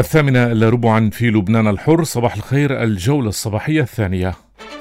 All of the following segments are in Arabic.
8:15 في لبنان الحر. صباح الخير، الجولة الصباحية الثانية.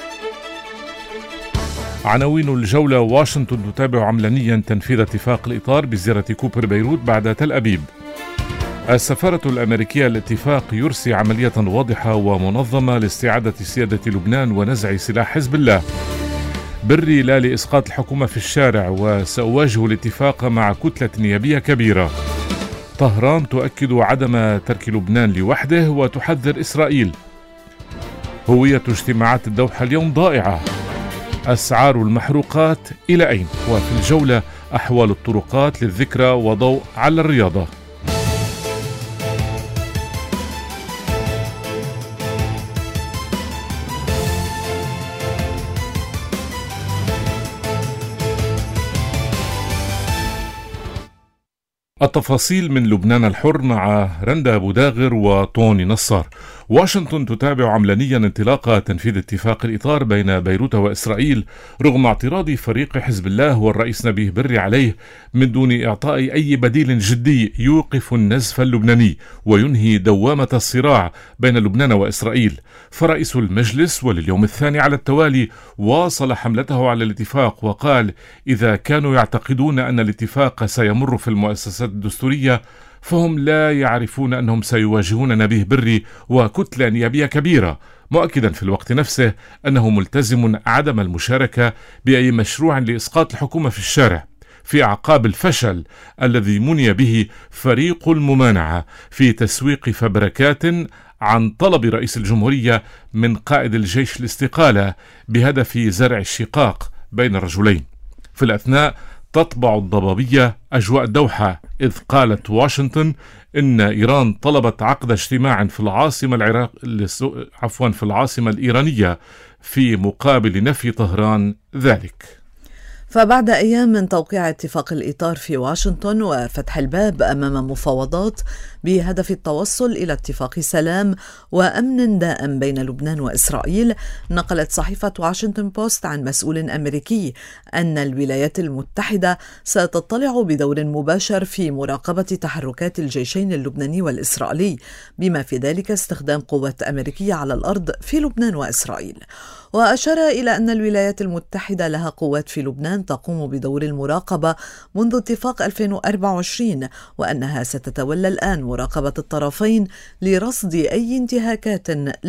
عناوين الجولة: واشنطن تتابع عمليا تنفيذ اتفاق الإطار بزيارة كوبر بيروت بعد تل أبيب. السفارة الأمريكية الاتفاق يرسي عملية واضحة ومنظمة لاستعادة سيادة لبنان ونزع سلاح حزب الله. بري لا لإسقاط الحكومة في الشارع، وسأواجه الاتفاق مع كتلة نيابية كبيرة. طهران تؤكد عدم ترك لبنان لوحده وتحذر إسرائيل. هوية اجتماعات الدوحة اليوم ضائعة. أسعار المحروقات إلى أين؟ وفي الجولة أحوال الطرقات للذكرى وضوء على الرياضة. التفاصيل من لبنان الحر مع رندا بوداغر وطوني نصار. واشنطن تتابع عمليا انطلاق تنفيذ اتفاق الإطار بين بيروت وإسرائيل رغم اعتراض فريق حزب الله والرئيس نبيه بري عليه من دون إعطاء أي بديل جدي يوقف النزف اللبناني وينهي دوامة الصراع بين لبنان وإسرائيل. فرئيس المجلس ولليوم الثاني على التوالي واصل حملته على الاتفاق وقال: إذا كانوا يعتقدون أن الاتفاق سيمر في المؤسسات الدستورية فهم لا يعرفون أنهم سيواجهون نبيه بري وكتلة نيابية كبيرة، مؤكدا في الوقت نفسه أنه ملتزم عدم المشاركة بأي مشروع لإسقاط الحكومة في الشارع في أعقاب الفشل الذي مني به فريق الممانعة في تسويق فبركات عن طلب رئيس الجمهورية من قائد الجيش الاستقالة بهدف زرع الشقاق بين الرجلين. في الأثناء تطبع الضبابية أجواء الدوحة، إذ قالت واشنطن إن إيران طلبت عقد اجتماع في العاصمة الإيرانية في مقابل نفي طهران ذلك. فبعد أيام من توقيع اتفاق الإطار في واشنطن وفتح الباب أمام مفاوضات بهدف التوصل إلى اتفاق سلام وأمن دائم بين لبنان وإسرائيل، نقلت صحيفة واشنطن بوست عن مسؤول أمريكي أن الولايات المتحدة ستطلع بدور مباشر في مراقبة تحركات الجيشين اللبناني والإسرائيلي، بما في ذلك استخدام قوات أمريكية على الأرض في لبنان وإسرائيل. وأشار إلى أن الولايات المتحدة لها قوات في لبنان تقوم بدور المراقبة منذ اتفاق 2024، وأنها ستتولى الآن مراقبة الطرفين لرصد أي انتهاكات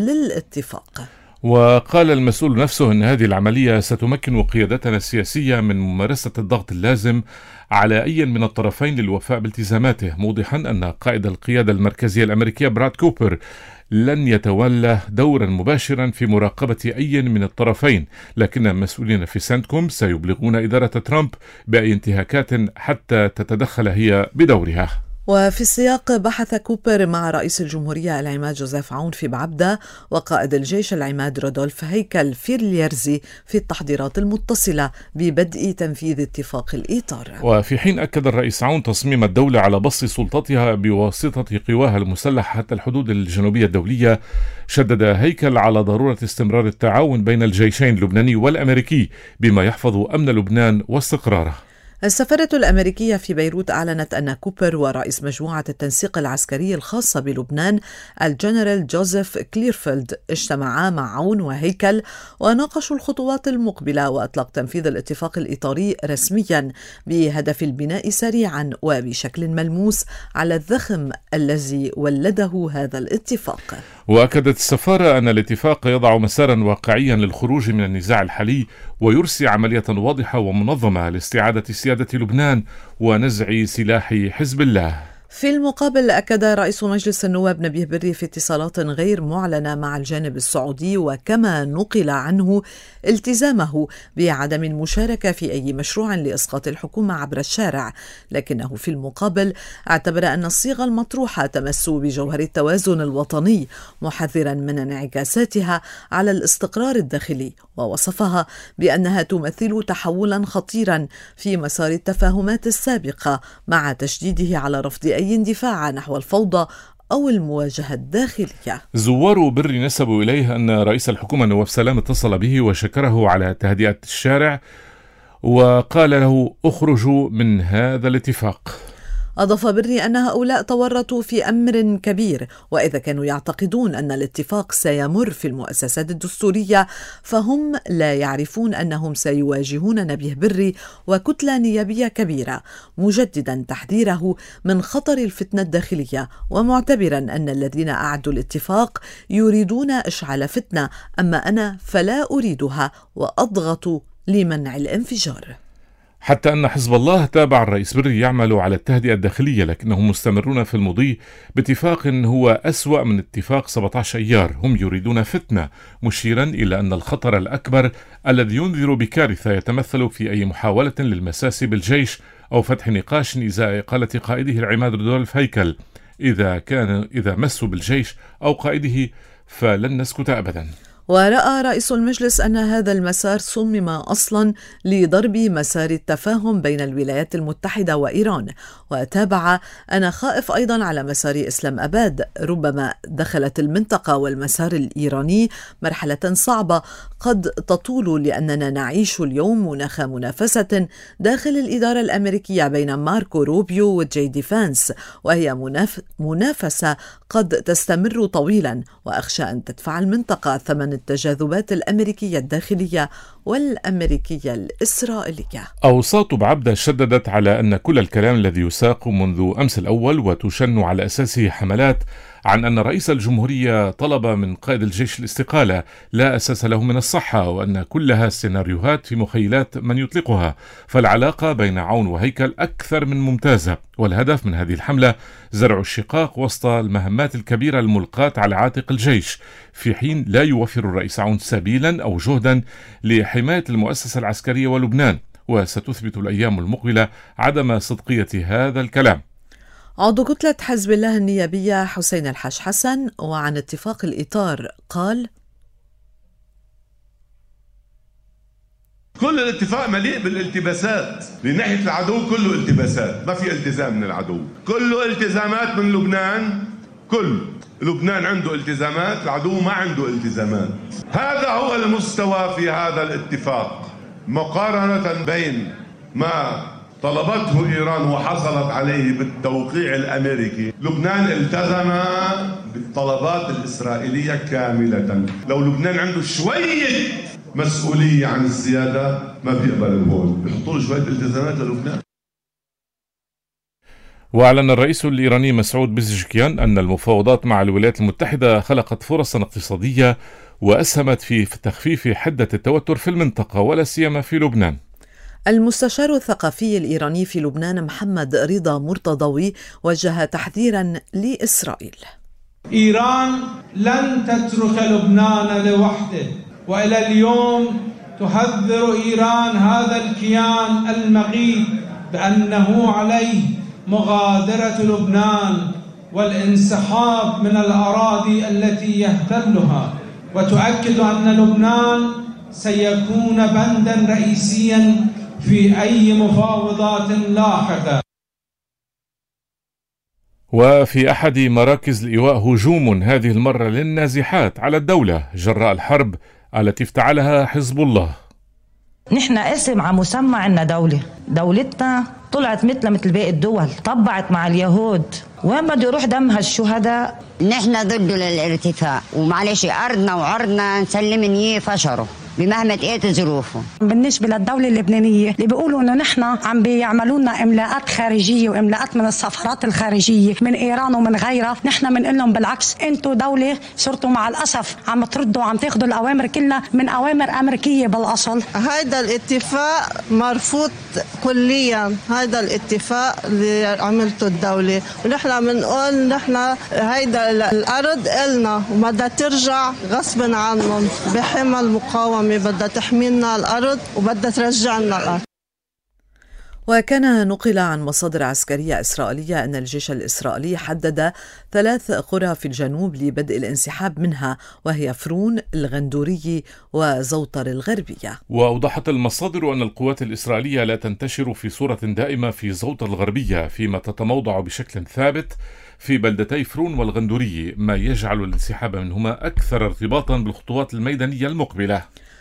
للاتفاق. وقال المسؤول نفسه أن هذه العملية ستمكن قيادتنا السياسية من ممارسة الضغط اللازم على أي من الطرفين للوفاء بالتزاماته، موضحا أن قائد القيادة المركزية الأمريكية براد كوبر لن يتولى دورا مباشرا في مراقبة أي من الطرفين، لكن المسؤولين في سنتكوم سيبلغون إدارة ترامب بأي انتهاكات حتى تتدخل هي بدورها. وفي السياق بحث كوبر مع رئيس الجمهورية العماد جوزيف عون في بعبدة وقائد الجيش العماد رودولف هيكل في اليرزي في التحضيرات المتصلة ببدء تنفيذ اتفاق الإطار. وفي حين أكد الرئيس عون تصميم الدولة على بسط سلطتها بواسطة قواها المسلحة حتى الحدود الجنوبية الدولية، شدد هيكل على ضرورة استمرار التعاون بين الجيشين اللبناني والأمريكي بما يحفظ أمن لبنان واستقراره. السفارة الأمريكية في بيروت أعلنت أن كوبر ورئيس مجموعة التنسيق العسكري الخاصة بلبنان الجنرال جوزيف كليرفيلد اجتمعا مع عون وهيكل وناقشوا الخطوات المقبلة وأطلق تنفيذ الاتفاق الإطاري رسميا بهدف البناء سريعا وبشكل ملموس على الزخم الذي ولده هذا الاتفاق. وأكدت السفارة أن الاتفاق يضع مسارا واقعيا للخروج من النزاع الحالي ويرسي عملية واضحة ومنظمة لاستعادة سيادة لبنان ونزع سلاح حزب الله. في المقابل أكد رئيس مجلس النواب نبيه بري في اتصالات غير معلنة مع الجانب السعودي وكما نقل عنه التزامه بعدم المشاركة في أي مشروع لإسقاط الحكومة عبر الشارع، لكنه في المقابل اعتبر أن الصيغة المطروحة تمس بجوهر التوازن الوطني، محذرا من انعكاساتها على الاستقرار الداخلي، ووصفها بأنها تمثل تحولا خطيرا في مسار التفاهمات السابقة، مع تشديده على رفض أي اندفاع نحو الفوضى أو المواجهة الداخلية. زوار بري نسبوا إليه أن رئيس الحكومة نواف سلام اتصل به وشكره على تهدئة الشارع وقال له اخرجوا من هذا الاتفاق. أضاف بري أن هؤلاء تورطوا في أمر كبير، وإذا كانوا يعتقدون أن الاتفاق سيمر في المؤسسات الدستورية فهم لا يعرفون أنهم سيواجهون نبيه بري وكتلة نيابية كبيرة، مجددا تحذيره من خطر الفتنة الداخلية، ومعتبرا أن الذين أعدوا الاتفاق يريدون إشعال فتنة، أما أنا فلا أريدها وأضغط لمنع الانفجار. حتى أن حزب الله تابع الرئيس بري يعمل على التهدئة الداخلية، لكنهم مستمرون في المضي باتفاق هو أسوأ من اتفاق 17 أيار. هم يريدون فتنة، مشيرا إلى أن الخطر الأكبر الذي ينذر بكارثة يتمثل في أي محاولة للمساس بالجيش أو فتح نقاش إزاء إقالة قائده العماد رودولف هيكل. إذا مسوا بالجيش أو قائده فلن نسكت أبدا. ورأى رئيس المجلس أن هذا المسار صمم أصلا لضرب مسار التفاهم بين الولايات المتحدة وإيران، وتابع: أنا خائف أيضا على مسار إسلام أباد، ربما دخلت المنطقة والمسار الإيراني مرحلة صعبة قد تطول، لأننا نعيش اليوم مناخ منافسة داخل الإدارة الأمريكية بين ماركو روبيو وجي دي فانس، وهي منافسة قد تستمر طويلا، وأخشى أن تدفع المنطقة ثمن التجاذبات الأمريكية الداخلية والأمريكية الإسرائيلية. أوساط بعبدة شددت على أن كل الكلام الذي يساق منذ أمس الأول وتشن على أساسه حملات عن أن رئيس الجمهورية طلب من قائد الجيش الاستقالة لا أساس له من الصحة، وأن كلها سيناريوهات في مخيلات من يطلقها، فالعلاقة بين عون وهيكل أكثر من ممتازة، والهدف من هذه الحملة زرع الشقاق وسط المهمات الكبيرة الملقاة على عاتق الجيش، في حين لا يوفر الرئيس عون سبيلا أو جهدا لحماية المؤسسة العسكرية ولبنان، وستثبت الأيام المقبلة عدم صدقية هذا الكلام. عضو كتلة حزب الله النيابية حسين الحاج حسن وعن اتفاق الإطار قال: كل الاتفاق مليء بالالتباسات من ناحية العدو، كله التباسات، ما في التزام من العدو، كله التزامات من لبنان، كل لبنان عنده التزامات، العدو ما عنده التزامات. هذا هو المستوى في هذا الاتفاق، مقارنة بين ما طلبته إيران وحصلت عليه بالتوقيع الأمريكي. لبنان التزم بالطلبات الإسرائيلية كاملة. لو لبنان عنده شوية مسؤولية عن السيادة ما بيقبل هون، بيحطوا له شوية التزامات للبنان. وأعلن الرئيس الإيراني مسعود بزشكيان أن المفاوضات مع الولايات المتحدة خلقت فرصا اقتصادية وأسهمت في تخفيف حدة التوتر في المنطقة ولا سيما في لبنان. المستشار الثقافي الإيراني في لبنان محمد رضا مرتضوي وجه تحذيرا لإسرائيل: إيران لن تترك لبنان لوحده، وإلى اليوم تحذر إيران هذا الكيان المغيب بأنه عليه مغادرة لبنان والانسحاب من الأراضي التي يحتلها، وتؤكد أن لبنان سيكون بندا رئيسيا في أي مفاوضات لاحقة. وفي أحد مراكز الإيواء هجوم هذه المرة للنازحات على الدولة جراء الحرب التي افتعلها حزب الله. نحن اسم على مسمى عنا دولتنا طلعت مثل باقي الدول، طبعت مع اليهود، وين بده يروح دم هالشهداء؟ نحن ضده للارتفاع، ومعلش أرضنا وعرضنا نسلم إياه فشره بمهما تقيت ظروفه. بالنسبة للدولة اللبنانية اللي بيقولوا إنه نحن عم بيعملوا لنا إملاءات خارجية وإملاءات من السفارات الخارجية من إيران ومن غيرها، نحن بنقول لهم بالعكس، أنتوا دولة صرتوا مع الأسف عم تردوا وعم تاخذوا الأوامر كلها من أوامر أمريكية بالأصل. هيدا الاتفاق مرفوض كليا، هيدا الاتفاق اللي عملته الدولة، ونحن بنقول نحن هيدا الأرض إلنا وبدها ترجع غصب عنهم بحمى المقاومة، بدها تحمينا الأرض وبدها ترجعنا الأرض. وكان نقل عن مصادر عسكرية إسرائيلية أن الجيش الإسرائيلي حدد 3 قرى في الجنوب لبدء الانسحاب منها، وهي فرون، الغندوري وزوطر الغربية. وأوضحت المصادر أن القوات الإسرائيلية لا تنتشر في صورة دائمة في زوطر الغربية، فيما تتموضع بشكل ثابت في بلدتي فرون والغندوري، ما يجعل الانسحاب منهما أكثر ارتباطا بالخطوات الميدانية المقبلة.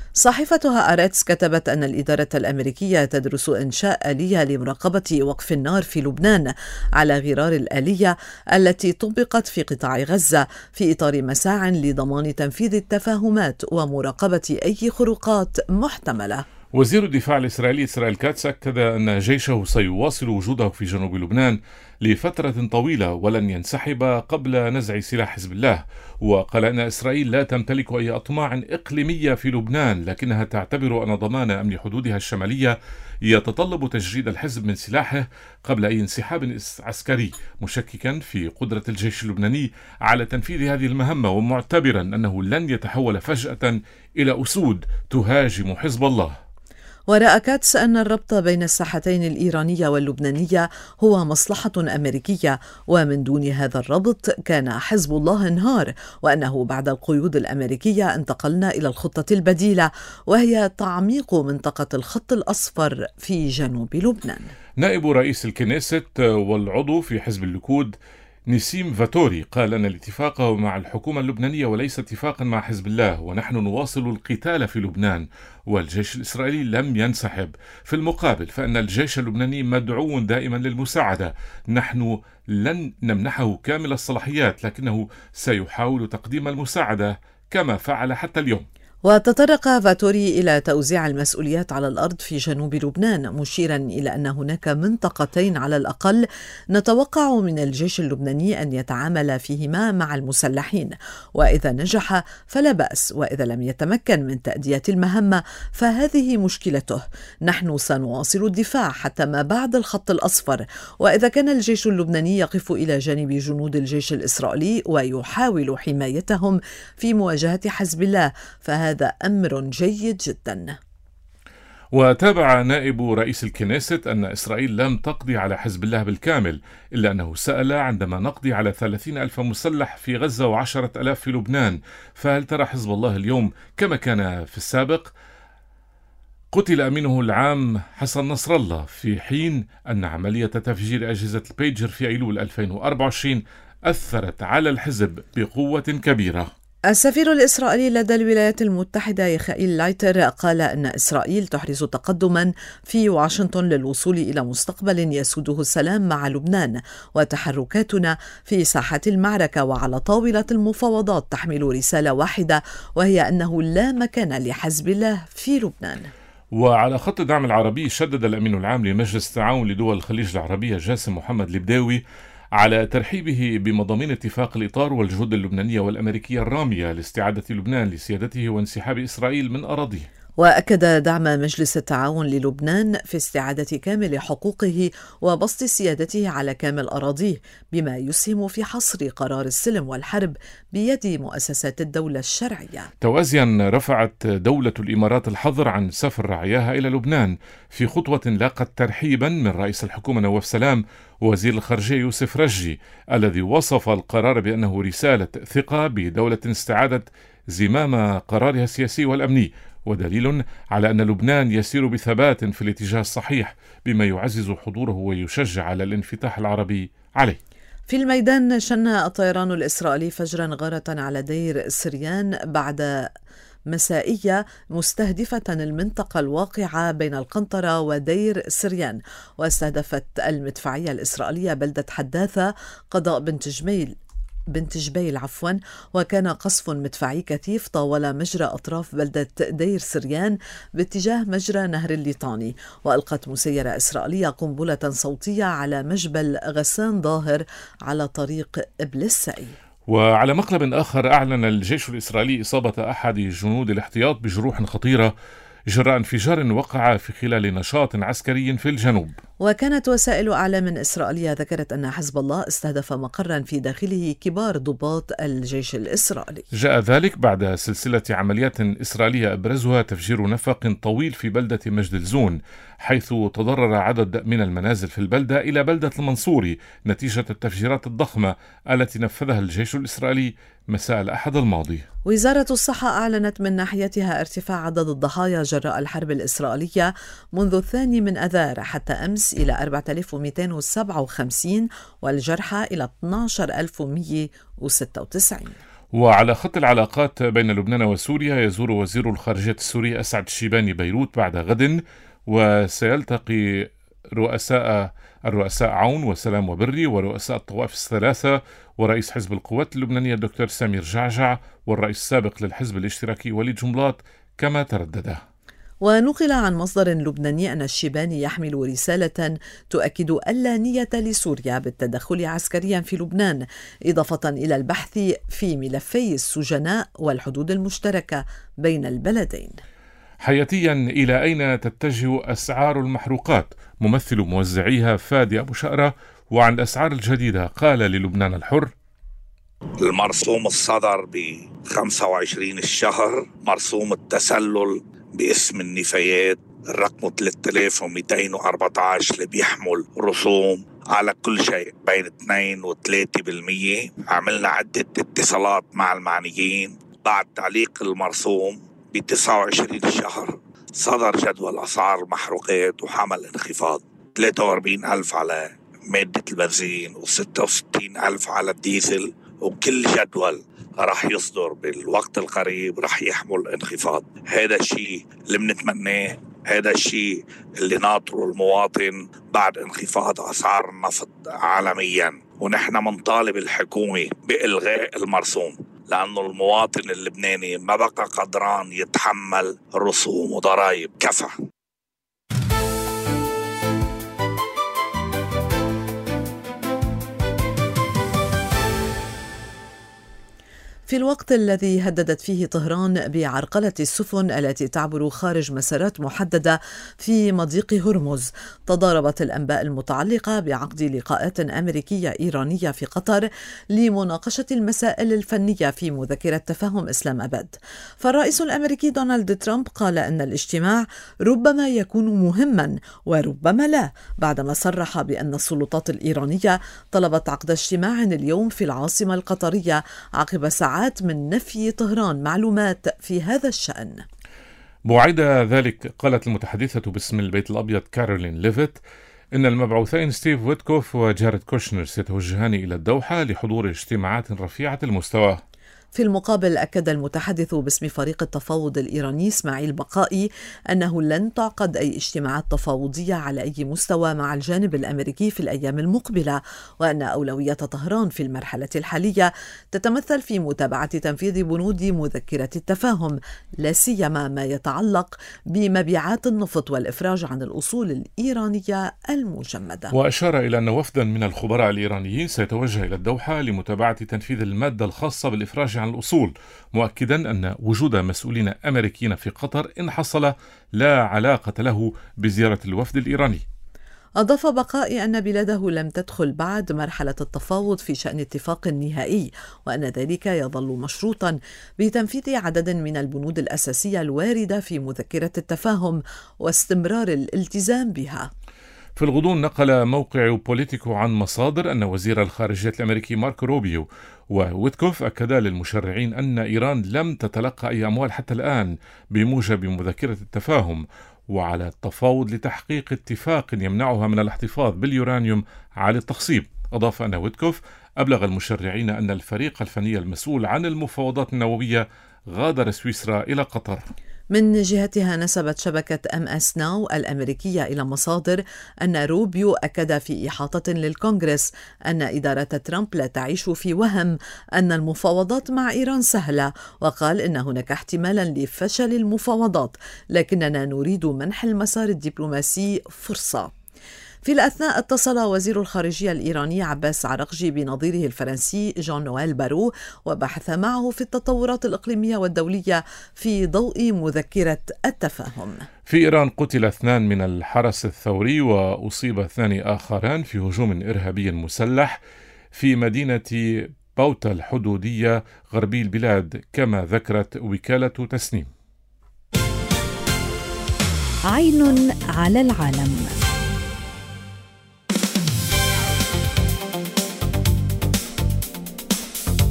صحيفة هآرتس كتبت أن الإدارة الأمريكية تدرس إنشاء آلية لمراقبة وقف النار في لبنان على غرار الآلية التي طبقت في قطاع غزة في إطار مساع لضمان تنفيذ التفاهمات ومراقبة أي خروقات محتملة. وزير الدفاع الإسرائيلي إسرائيل كاتس أكد أن جيشه سيواصل وجوده في جنوب لبنان لفترة طويلة ولن ينسحب قبل نزع سلاح حزب الله، وقال أن إسرائيل لا تمتلك أي أطماع إقليمية في لبنان، لكنها تعتبر أن ضمان أمن حدودها الشمالية يتطلب تجريد الحزب من سلاحه قبل أي انسحاب عسكري، مشككا في قدرة الجيش اللبناني على تنفيذ هذه المهمة، ومعتبرا أنه لن يتحول فجأة إلى أسود تهاجم حزب الله. ورأى كاتس أن الربط بين الساحتين الإيرانية واللبنانية هو مصلحة أمريكية، ومن دون هذا الربط كان حزب الله انهار، وأنه بعد القيود الأمريكية انتقلنا إلى الخطة البديلة وهي تعميق منطقة الخط الأصفر في جنوب لبنان. نائب رئيس الكنيست والعضو في حزب الليكود نسيم فاتوري قال أن الاتفاق مع الحكومة اللبنانية وليس اتفاقا مع حزب الله، ونحن نواصل القتال في لبنان والجيش الإسرائيلي لم ينسحب. في المقابل فإن الجيش اللبناني مدعو دائما للمساعدة، نحن لن نمنحه كامل الصلاحيات لكنه سيحاول تقديم المساعدة كما فعل حتى اليوم. وتطرق فاتوري إلى توزيع المسؤوليات على الأرض في جنوب لبنان، مشيرا إلى أن هناك منطقتين على الأقل نتوقع من الجيش اللبناني أن يتعامل فيهما مع المسلحين، وإذا نجح فلا بأس، وإذا لم يتمكن من تأدية المهمة فهذه مشكلته. نحن سنواصل الدفاع حتى ما بعد الخط الأصفر، وإذا كان الجيش اللبناني يقف إلى جانب جنود الجيش الإسرائيلي ويحاول حمايتهم في مواجهة حزب الله فهذا أمر جيد جدا. وتابع نائب رئيس الكنيست أن إسرائيل لم تقضي على حزب الله بالكامل، إلا أنه سأل عندما نقضي على 30,000 مسلح في غزة و10,000 في لبنان، فهل ترى حزب الله اليوم كما كان في السابق؟ قتل أمينه العام حسن نصر الله، في حين أن عملية تفجير أجهزة البيجر في أيلول 2024 أثرت على الحزب بقوة كبيرة. السفير الإسرائيلي لدى الولايات المتحدة يخائيل لايتر قال أن إسرائيل تحرز تقدما في واشنطن للوصول إلى مستقبل يسوده السلام مع لبنان، وتحركاتنا في ساحة المعركة وعلى طاولة المفاوضات تحمل رسالة واحدة، وهي أنه لا مكان لحزب الله في لبنان. وعلى خط الدعم العربي شدد الأمين العام لمجلس التعاون لدول الخليج العربية جاسم محمد البداوي على ترحيبه بمضامين اتفاق الإطار والجهود اللبنانية والأمريكية الرامية لاستعادة لبنان لسيادته وانسحاب إسرائيل من أراضيه. وأكد دعم مجلس التعاون للبنان في استعادة كامل حقوقه وبسط سيادته على كامل أراضيه، بما يسهم في حصر قرار السلم والحرب بيد مؤسسات الدولة الشرعية. توازيا رفعت دولة الإمارات الحظر عن سفر رعاياها إلى لبنان في خطوة لاقت ترحيبا من رئيس الحكومة نواف سلام ووزير الخارجية يوسف رجي، الذي وصف القرار بأنه رسالة ثقة بدولة استعادت زمام قرارها السياسي والأمني، ودليل على أن لبنان يسير بثبات في الاتجاه الصحيح، بما يعزز حضوره ويشجع على الانفتاح العربي عليه. في الميدان شن الطيران الإسرائيلي فجرا غارة على دير سريان بعد مسائية مستهدفة المنطقة الواقعة بين القنطرة ودير سريان، واستهدفت المدفعية الإسرائيلية بلدة حداثة قضاء بنت جبيل وكان قصف مدفعي كثيف طاول مجرى أطراف بلدة دير سريان باتجاه مجرى نهر الليطاني، وألقت مسيرة إسرائيلية قنبلة صوتية على مجبل غسان ظاهر على طريق إبليسائي. وعلى مقلب آخر أعلن الجيش الإسرائيلي إصابة أحد جنود الاحتياط بجروح خطيرة جراء انفجار وقع في خلال نشاط عسكري في الجنوب. وكانت وسائل أعلام إسرائيلية ذكرت أن حزب الله استهدف مقرا في داخله كبار ضباط الجيش الإسرائيلي. جاء ذلك بعد سلسلة عمليات إسرائيلية أبرزها تفجير نفق طويل في بلدة مجد الزون، حيث تضرر عدد من المنازل في البلدة إلى بلدة المنصوري نتيجة التفجيرات الضخمة التي نفذها الجيش الإسرائيلي مساء الأحد الماضي. وزارة الصحة أعلنت من ناحيتها ارتفاع عدد الضحايا جراء الحرب الإسرائيلية منذ 2 من أذار حتى أمس إلى 4257 والجرحى إلى 12196. وعلى خط العلاقات بين لبنان وسوريا، يزور وزير الخارجية السوري أسعد الشيباني بيروت بعد غد، وسيلتقي الرؤساء عون وسلام وبري ورؤساء الطوائف الثلاثة ورئيس حزب القوات اللبنانية الدكتور سمير جعجع والرئيس السابق للحزب الاشتراكي وليد جنبلاط كما ترددا. ونقل عن مصدر لبناني أن الشيباني يحمل رسالة تؤكد ألا نية لسوريا بالتدخل عسكريا في لبنان، إضافة إلى البحث في ملفي السجناء والحدود المشتركة بين البلدين. حياتيا، إلى أين تتجه أسعار المحروقات؟ ممثل موزعيها فادي أبو شقرة وعن الأسعار الجديدة قال للبنان الحر: المرسوم الصدر ب25 الشهر، مرسوم التسلل باسم النفايات الرقم 3214 اللي بيحمل رسوم على كل شيء بين 2 و 3%. عملنا عدة اتصالات مع المعنيين. بعد تعليق المرسوم ب29 الشهر صدر جدول أسعار المحروقات وحمل انخفاض 43,000 على مادة البنزين و66,000 على الديزل، وكل جدول راح يصدر بالوقت القريب راح يحمل انخفاض. هذا الشيء اللي بنتمناه، هذا الشيء اللي ناطره المواطن بعد انخفاض أسعار النفط عالميا. ونحن منطالب الحكومة بإلغاء المرسوم، لأنه المواطن اللبناني ما بقى قدران يتحمل رسوم وضرائب. كفى. في الوقت الذي هددت فيه طهران بعرقلة السفن التي تعبر خارج مسارات محددة في مضيق هرمز، تضاربت الأنباء المتعلقة بعقد لقاءات أمريكية إيرانية في قطر لمناقشة المسائل الفنية في مذكرة تفاهم إسلام أباد. فالرئيس الأمريكي دونالد ترامب قال أن الاجتماع ربما يكون مهما وربما لا، بعدما صرح بأن السلطات الإيرانية طلبت عقد اجتماع اليوم في العاصمة القطرية عقب ساعات من نفي طهران معلومات في هذا الشأن. بعد ذلك، قالت المتحدثة باسم البيت الأبيض كارولين ليفيت إن المبعوثين ستيف ويتكوف وجاريد كوشنر سيتوجهان إلى الدوحة لحضور اجتماعات رفيعة المستوى. في المقابل، أكد المتحدث باسم فريق التفاوض الإيراني إسماعيل بقائي أنه لن تعقد أي اجتماعات تفاوضية على أي مستوى مع الجانب الأمريكي في الأيام المقبلة، وأن أولوية طهران في المرحلة الحالية تتمثل في متابعة تنفيذ بنود مذكرة التفاهم، لا سيما ما يتعلق بمبيعات النفط والإفراج عن الأصول الإيرانية المجمدة. وأشار إلى أن وفدا من الخبراء الإيرانيين سيتوجه إلى الدوحة لمتابعة تنفيذ المادة الخاصة بالإفراج عن الأصول، مؤكدا أن وجود مسؤولين أمريكيين في قطر إن حصل لا علاقة له بزيارة الوفد الإيراني. أضاف بقائي أن بلاده لم تدخل بعد مرحلة التفاوض في شأن اتفاق نهائي، وأن ذلك يظل مشروطا بتنفيذ عدد من البنود الأساسية الواردة في مذكرة التفاهم واستمرار الالتزام بها. في الغضون، نقل موقع بوليتيكو عن مصادر أن وزير الخارجية الأمريكي ماركو روبيو وويتكوف أكدا للمشرعين أن إيران لم تتلقى أي أموال حتى الآن بموجب مذكرة التفاهم، وعلى التفاوض لتحقيق اتفاق يمنعها من الاحتفاظ باليورانيوم على التخصيب. أضاف أن ويتكوف أبلغ المشرعين أن الفريق الفني المسؤول عن المفاوضات النووية غادر سويسرا إلى قطر. من جهتها، نسبت شبكة MS ناو الأمريكية إلى مصادر أن روبيو أكد في إحاطة للكونغرس أن إدارة ترامب لا تعيش في وهم أن المفاوضات مع إيران سهلة، وقال إن هناك احتمالا لفشل المفاوضات، لكننا نريد منح المسار الدبلوماسي فرصة. في الأثناء، اتصل وزير الخارجية الإيراني عباس عراقجي بنظيره الفرنسي جان نويل بارو وبحث معه في التطورات الإقليمية والدولية في ضوء مذكرة التفاهم. في إيران، قتل 2 من الحرس الثوري وأصيب 2 آخران في هجوم إرهابي مسلح في مدينة باوتا الحدودية غربي البلاد، كما ذكرت وكالة تسنيم. عين على العالم.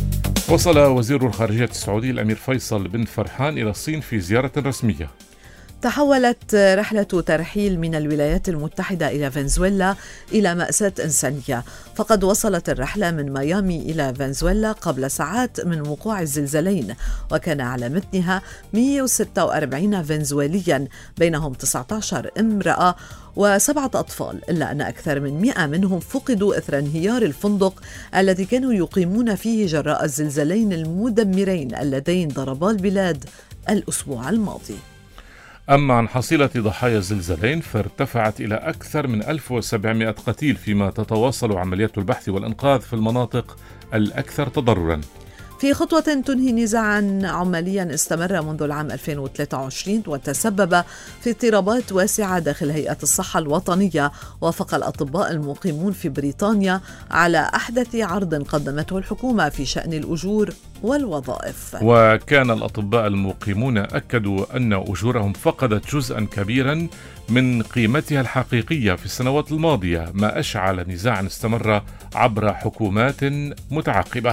وصل وزير الخارجية السعودي الأمير فيصل بن فرحان إلى الصين في زيارة رسمية. تحولت رحلة ترحيل من الولايات المتحدة إلى فنزويلا إلى مأساة إنسانية، فقد وصلت الرحلة من ميامي إلى فنزويلا قبل ساعات من وقوع الزلزالين، وكان على متنها 146 فنزويليا بينهم 19 امرأة و7 أطفال، إلا أن أكثر من 100 منهم فقدوا إثر انهيار الفندق الذي كانوا يقيمون فيه جراء الزلزالين المدمرين اللذين ضربا البلاد الأسبوع الماضي. أما عن حصيلة ضحايا الزلزالين فارتفعت إلى أكثر من 1700 قتيل، فيما تتواصل عمليات البحث والإنقاذ في المناطق الأكثر تضرراً. في خطوة تنهي نزاعاً عمالياً استمر منذ العام 2023 وتسبب في اضطرابات واسعة داخل هيئة الصحة الوطنية، وافق الأطباء المقيمون في بريطانيا على أحدث عرض قدمته الحكومة في شأن الأجور والوظائف. وكان الأطباء المقيمون أكدوا أن أجورهم فقدت جزءاً كبيراً من قيمتها الحقيقية في السنوات الماضية، ما أشعل نزاعاً استمر عبر حكومات متعاقبة.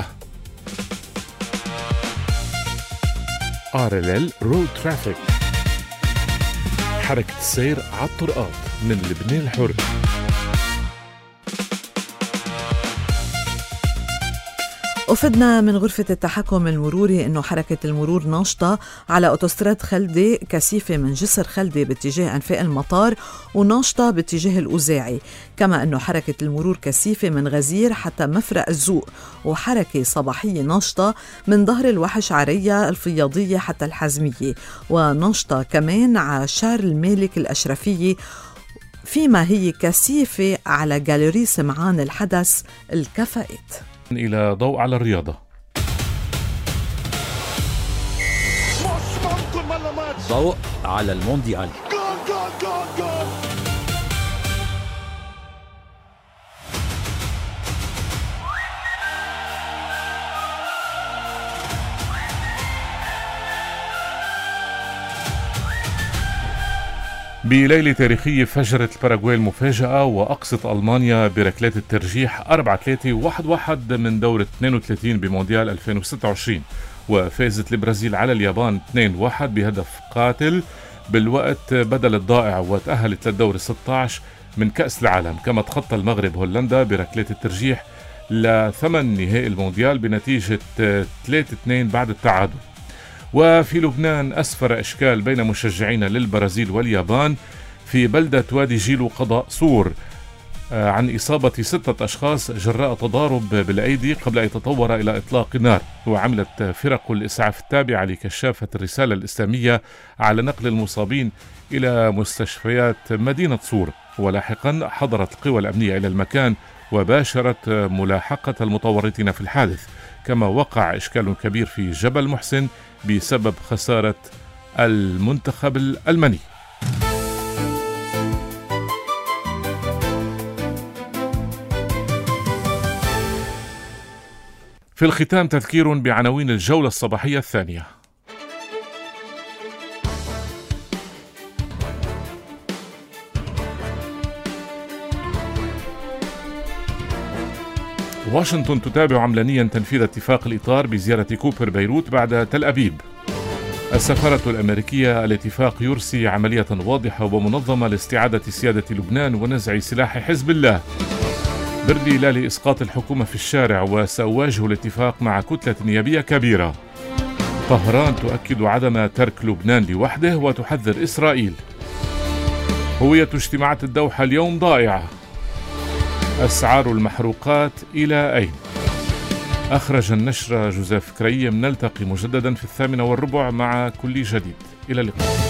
RLL Road Traffic، حركة السير على الطرقات من لبنان الحر. أفدنا من غرفة التحكم المروري أنه حركة المرور ناشطة على أوتوستراد خلدي، كثيفة من جسر خلدي باتجاه أنفاق المطار وناشطة باتجاه الأوزاعي، كما أنه حركة المرور كثيفة من غزير حتى مفرق الزوق، وحركة صباحية ناشطة من ظهر الوحش عرية الفياضية حتى الحزمية، وناشطة كمان على شارل المالك الأشرفية، فيما هي كثيفة على جاليري سمعان الحدث الكفائت. إلى ضوء على الرياضة. ضوء على المونديال. بليلة تاريخية فجرت الباراغواي المفاجأة وأقصت ألمانيا بركلات الترجيح 4-3 1-1 من دورة 32 بمونديال 2026، وفازت البرازيل على اليابان 2-1 بهدف قاتل بالوقت بدل الضائع، وتأهلت للدور 16 من كأس العالم. كما تخطى المغرب هولندا بركلات الترجيح لثمن نهائي المونديال بنتيجة 3-2 بعد التعادل. وفي لبنان أسفر إشكال بين مشجعين للبرازيل واليابان في بلدة وادي جيلو قضاء صور عن إصابة 6 أشخاص جراء تضارب بالأيدي قبل أن يتطور إلى إطلاق النار. وعملت فرق الإسعاف التابعة لكشافة الرسالة الإسلامية على نقل المصابين إلى مستشفيات مدينة صور، ولاحقا حضرت القوى الأمنية إلى المكان وباشرت ملاحقة المتورطين في الحادث. كما وقع إشكال كبير في جبل محسن بسبب خسارة المنتخب الألماني. في الختام تذكير بعناوين الجولة الصباحية الثانية. واشنطن تتابع عملانيا تنفيذ اتفاق الإطار بزيارة كوبر بيروت بعد تل أبيب. السفارة الأمريكية الاتفاق يرسي عملية واضحة ومنظمة لاستعادة سيادة لبنان ونزع سلاح حزب الله. بردي لا لإسقاط الحكومة في الشارع وسأواجه الاتفاق مع كتلة نيابية كبيرة. طهران تؤكد عدم ترك لبنان لوحده وتحذر إسرائيل. هوية اجتماعات الدوحة اليوم ضائعة. أسعار المحروقات إلى أين؟ أخرج النشر جوزيف كريم. نلتقي مجددا في 8:15 مع كل جديد. إلى اللقاء.